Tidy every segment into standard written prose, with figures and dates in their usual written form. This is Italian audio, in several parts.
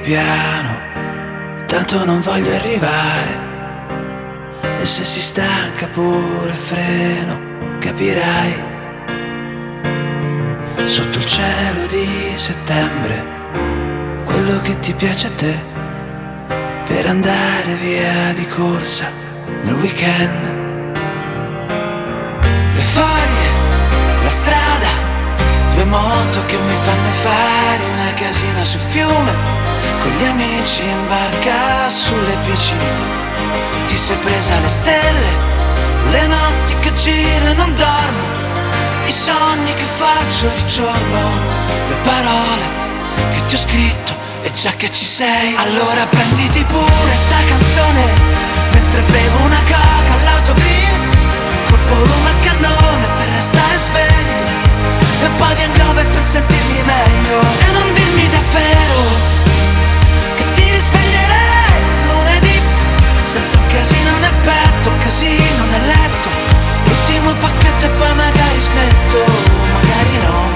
piano, tanto non voglio arrivare. E se si stanca pure il freno, capirai. Sotto il cielo di settembre, quello che ti piace a te, per andare via di corsa nel weekend. Le foglie, la strada, due moto che mi fanno fare una casina sul fiume, con gli amici in barca sulle bici. Ti sei presa le stelle, le notti che giro e non dormo, i sogni che faccio di giorno, le parole che ti ho scritto. E già che ci sei, allora prenditi pure sta canzone, mentre bevo una coca all'autogrill, col volume a cannone per restare sveglio, e un po' di hangover per sentirmi meglio. E non dirmi davvero che ti risveglierei lunedì, senza un casino nel petto, un casino nel letto, l'ultimo pacchetto e poi magari smetto, magari no.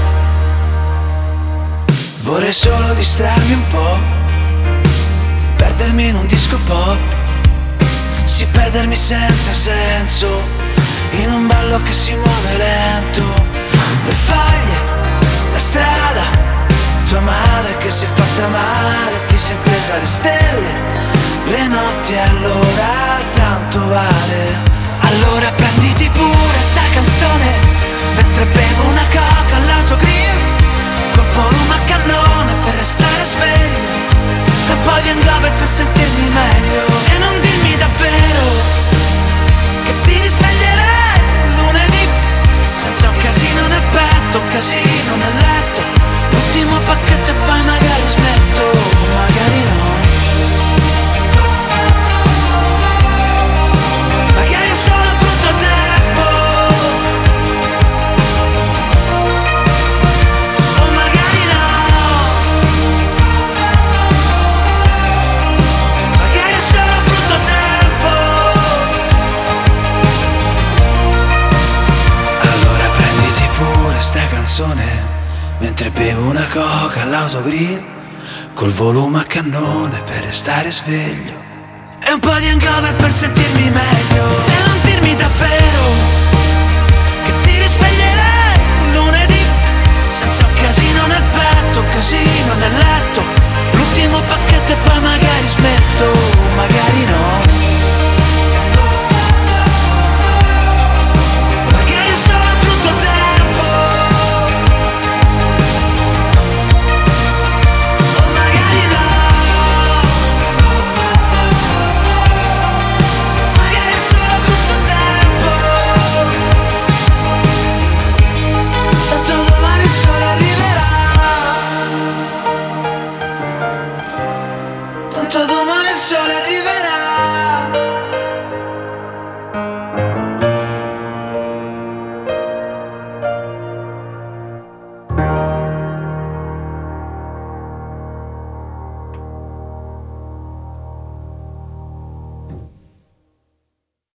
Vorrei solo distrarmi un po', perdermi in un disco pop, sì, perdermi senza senso, in un ballo che si muove lento. Le foglie, la strada, tua madre che si è fatta male, ti sei presa le stelle, le notti, allora tanto vale. Allora prenditi pure sta canzone, mentre bevo una coca all'autogrill, col volume a cannone per restare sveglio, e un po' di hangover per sentirmi meglio. E non dirmi davvero che ti risveglierei lunedì, senza un casino nel petto, un casino nel letto, l'ultimo pacchetto e poi magari smetto, magari no. Magari è solo brutto tempo, o magari no. Magari è solo brutto tempo. Allora prenditi pure sta canzone, mentre bevo una coca all'autogrill, col volume a cannone per restare sveglio, e un po' di hangover per sentirmi meglio. E non dirmi davvero che ti risveglierei lunedì, senza un casino nel petto, un casino nel letto,